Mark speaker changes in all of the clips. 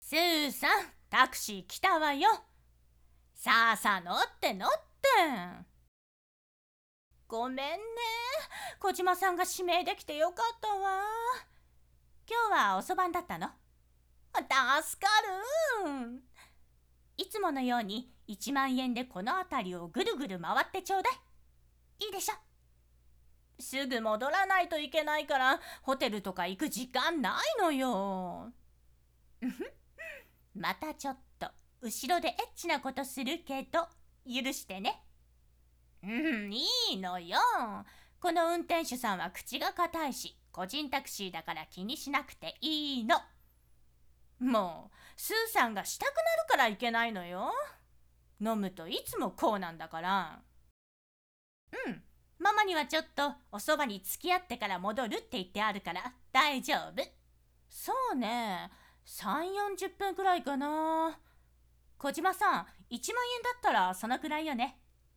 Speaker 1: スーさん、タクシー来たわよ。さあさあ乗って乗って。ごめんね、小島さんが指名できてよかったわ。今日は遅番だったの？助かる。いつものように1万円でこの辺りをぐるぐる回ってちょうだい。いいでしょ。すぐ戻らないといけないからホテルとか行く時間ないのよ。またちょっと後ろでエッチなことするけど許してね。いいのよ。この運転手さんは口が固いし個人タクシーだから気にしなくていいの。もうスーさんがしたくなるからいけないのよ。飲むといつもこうなんだから。ママにはちょっとおそばに付き合ってから戻るって言ってあるから大丈夫。そうね、3、40分くらいかな。小島さん、1万円だったらそのくらいよね。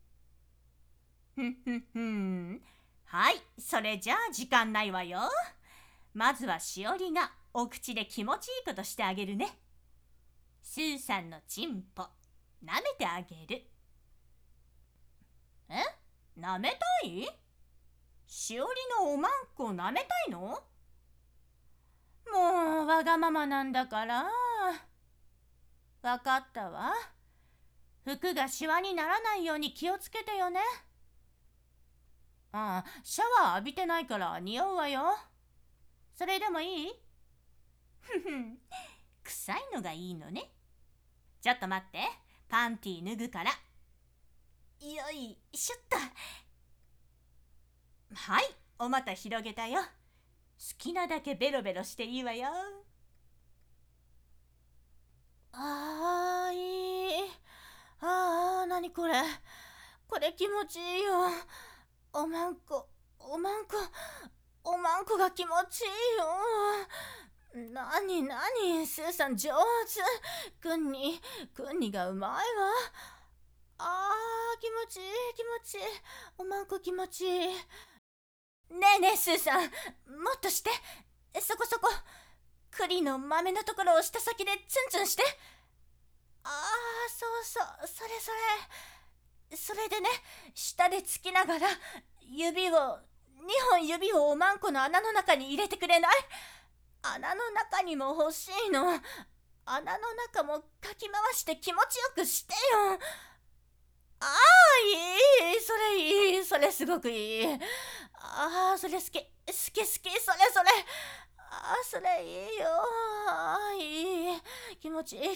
Speaker 1: はい、それじゃあ時間ないわよ。まずはしおりがお口で気持ちいいことしてあげるね。スーさんのチンポ舐めてあげる。舐めたい？しおりのおまんこ舐めたいの？もうわがままなんだから。わかったわ。服がシワにならないように気をつけてよね。シャワー浴びてないから匂うわよ。それでもいい？臭いのがいいのね。ちょっと待って、パンティ脱ぐから。よいしょっと。はい、お股広げたよ。好きなだけベロベロしていいわよ。いい。なにこれ。これ気持ちいいよ。おまんこが気持ちいいよ。なに、スーさん上手。くんにがうまいわ。気持ちいい。おまんこ気持ちいい。ねえスーさん、もっとして。そこ。栗の豆のところを舌先でツンツンして。そう、それでね、舌でつきながら2本指をおまんこの穴の中に入れてくれない？穴の中にも欲しいの。穴の中もかき回して気持ちよくしてよ。いい、それいい、それすごくいい。それ好き、それ。それいいよ。いい。気持ちいい。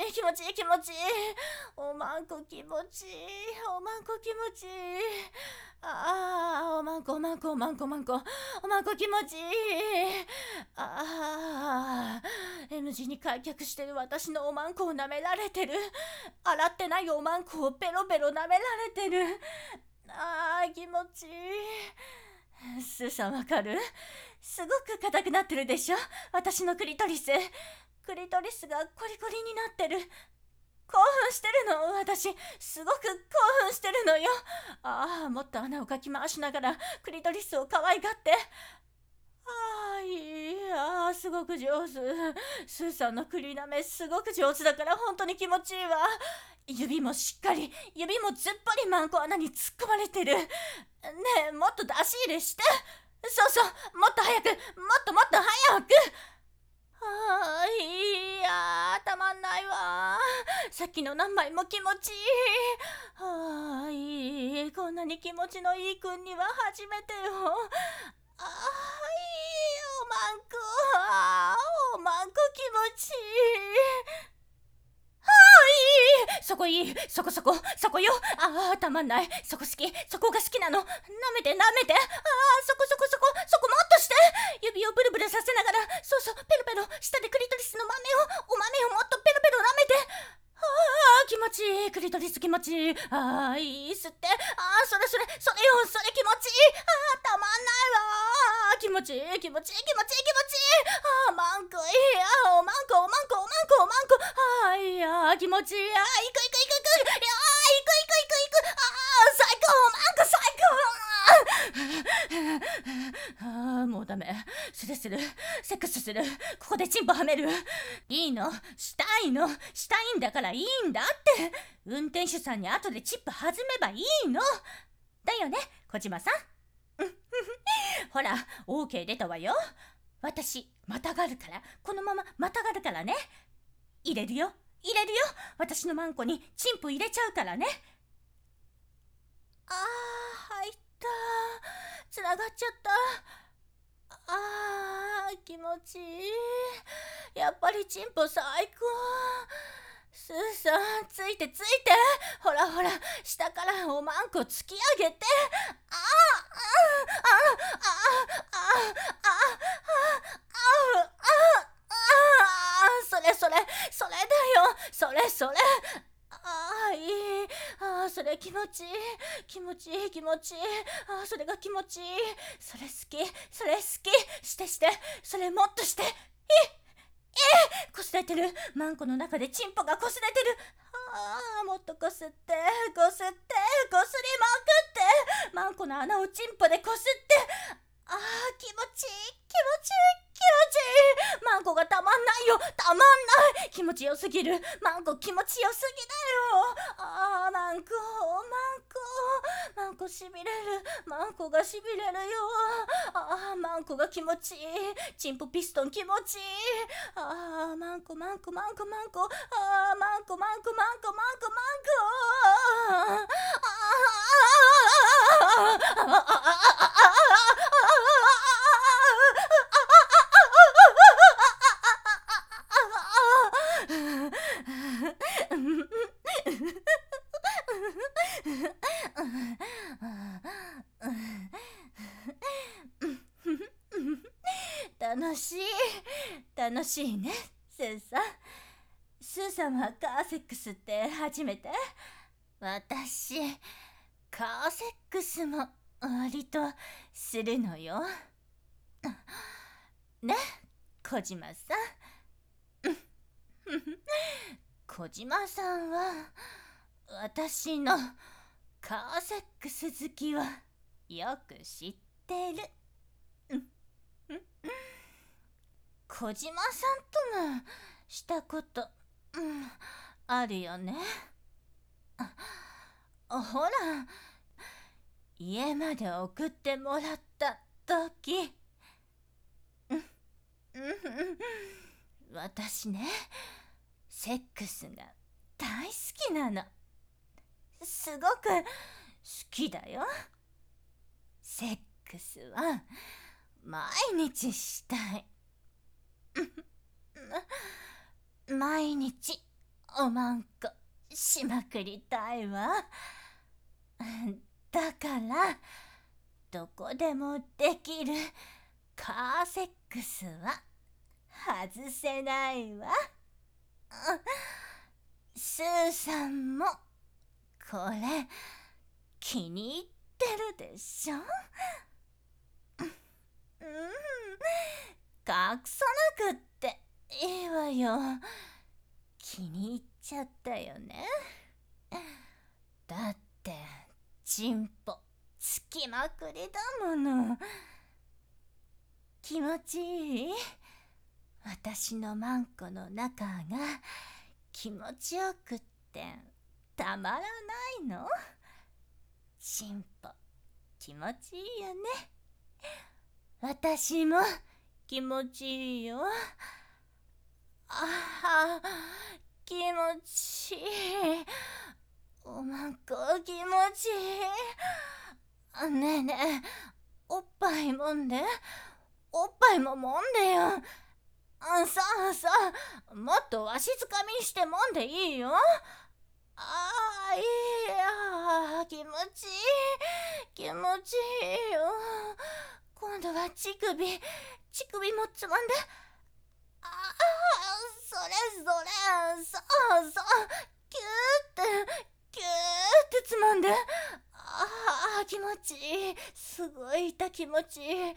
Speaker 1: おまんこ気持ちいい。おまんこ気持ちいい。おまんこ気持ちいい。M 字に開脚してる私のおまんこを舐められてる。洗ってないおまんこをペロペロ舐められてる。気持ちいい。スーさんわかる？すごく硬くなってるでしょ、私のクリトリスがコリコリになってる。興奮してるの、私すごく興奮してるのよ。もっと穴をかき回しながらクリトリスを可愛がって。すごく上手。スーさんのクリナメすごく上手だから本当に気持ちいいわ。指もしっかり、指もずっぽりマンコ穴に突っ込まれてる。ねえ、もっと出し入れして。そう、もっと早く、もっと早く。たまんないわ。さっきの何枚も気持ちいい。こんなに気持ちのいいくんには初めてよ。おまんこ気持ちいい。そこいい。そこよ。たまんない。そこ好き。そこが好きなの。舐めて。そこもっとして。指をブルブルさせながら、そうペロペロ舌でクリトリスのお豆をもっとペロペロ舐めて。気持ちいい。クリトリス気持ちいい。いい吸って。それよ。それ気持ちいい。たまんないわ。気持ちいい。マンコいい。おまんこ。気持ちいい。行く。最高。おまんこ最高。もうダメ。すする。セックスする。ここでチンポはめる。いいの、したいんだからいいんだって。運転手さんに後でチップ弾めばいいの。だよね、小島さん。ほら、OK 出たわよ。私、またがるから、このまままたがるからね。入れるよ。私のマンコにチンポ入れちゃうからね。入った。つながっちゃった。気持ちいい。やっぱりチンポ最高。スーさん、ついて。ほら、下からおまんこ突き上げて。それだよ。それ。いい。それ気持ちいい。それが気持ちいい。それ好き。して。それもっとして。こすれてる。マンコの中でチンポがこすれてる。もっとこすって。こすりまくって。マンコの穴をチンポでこすって。気持ちいい。マンコがたまんないよ。気持ちよすぎる。マンコ気持ちよすぎだよ。マンコしびれる。マンコがしびれるよ。マンコが気持ちいい。チンポピストン気持ちいい。マンコ。楽しいね、スーさんはカーセックスって初めて？私、カーセックスも割とするのよ。ね、小島さん。小島さんは私のカーセックス好きはよく知ってる。小島さんともしたこと、あるよね。ほら、家まで送ってもらった時、私ね、セックスが大好きなの。すごく好きだよ。セックスは毎日したい。毎日おまんこしまくりたいわ。だからどこでもできるカーセックスは外せないわ。スーさんもこれ気に入ってるでしょ。隠さなくっていいわよ。気に入っちゃったよね。だってチンポつきまくりだもの。気持ちいい？私のマンコの中が気持ちよくってたまらないの。チンポ気持ちいいよね。私も気持ちいいよ。気持ちいい。おまんこ気持ちいい。ねえ、おっぱいもんで。おっぱいももんでよ。さあ、もっとわしづかみにしてもんでいいよ。いいや、気持ちいいよ。今度は乳首もつまんで。それ、そう、キューってつまんで。気持ちいい。すごい痛気持ちいい。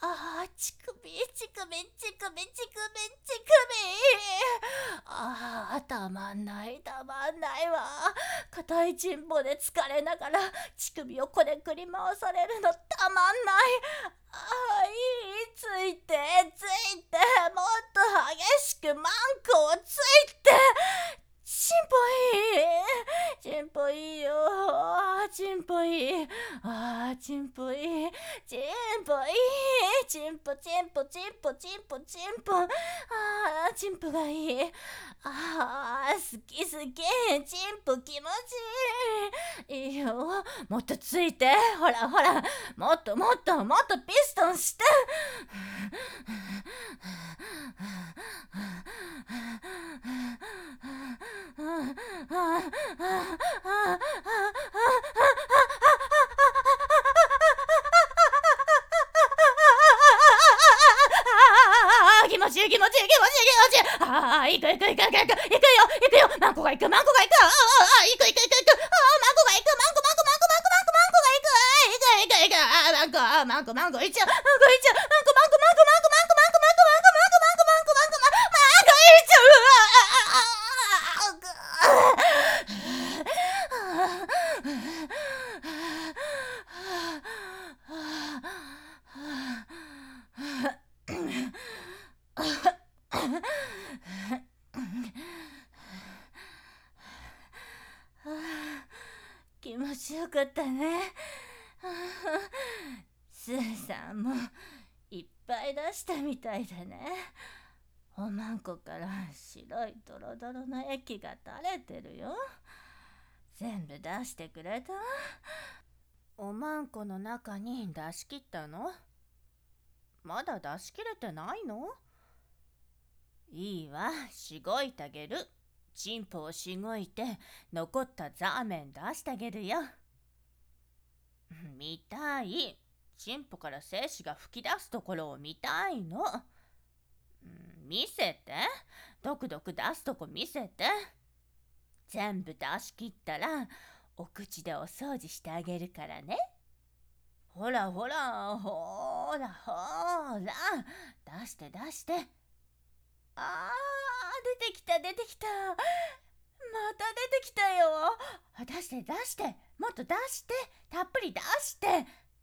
Speaker 1: 乳首。 たまんないたまんないわ。硬いチンポで疲れながら乳首をこねくり回されるのたまんない。ついてもっと激しくマンコをついて。チンポいいよ。チンポいい。チンポいい。チンポがいい。好き。チンポ気持ちいい。いいよ。もっとついて。ほら。もっとピストンして。気持ちいい。行くよ。マンコが行く。マンコが行く。マンコ行っちゃう。気持ちよかったね。スーさんもいっぱい出したみたいだね。おまんこから白いドロドロの液が垂れてるよ。全部出してくれた？おまんこの中に出し切ったの？まだ出し切れてないの？いいわ、しごいてあげる。チンポをしごいて残ったザーメン出してあげるよ。見たい。チンポから精子が吹き出すところを見たいの。見せて。ドクドク出すとこ見せて。全部出し切ったらお口でお掃除してあげるからね。ほら。出して。出てきた。また出てきたよ。出して。もっと出して。たっぷり出して。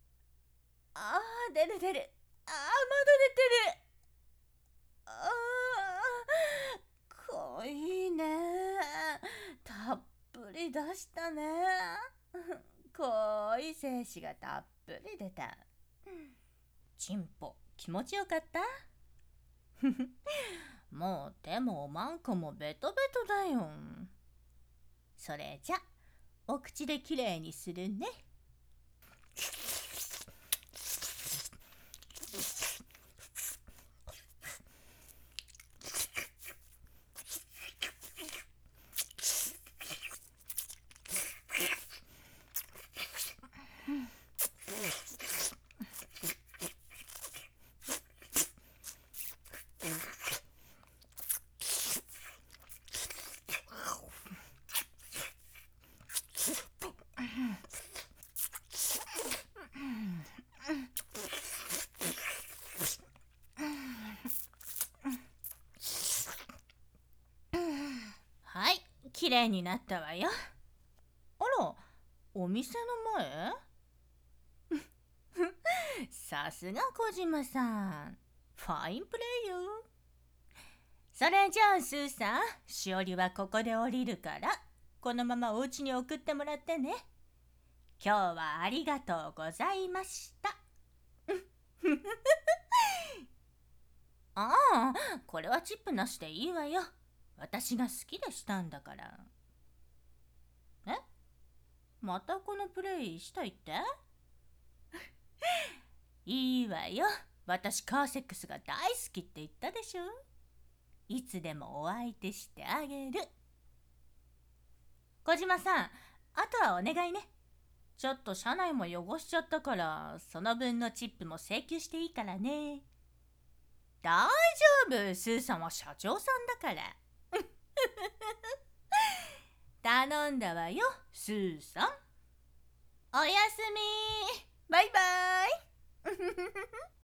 Speaker 1: 出る。まだ出てる。濃いね。たっぷり出したね。濃い精子がたっぷり出た。チンポ気持ちよかった？もう手もおまんこもベトベトだよ。それじゃお口できれいにするね。はい、きれいになったわよ。あら、お店の前？さすが小島さん。ファインプレーよ。それじゃあスーさん、しおりはここで降りるから、このままお家に送ってもらってね。今日はありがとうございました。これはチップなしでいいわよ。私が好きでしたんだから。またこのプレイしたいって？いいわよ。私カーセックスが大好きって言ったでしょ。いつでもお相手してあげる。小島さん、あとはお願いね。ちょっと車内も汚しちゃったから、その分のチップも請求していいからね。大丈夫、スーさんは社長さんだから。頼んだわよ、スーさん。おやすみ。バイバイ。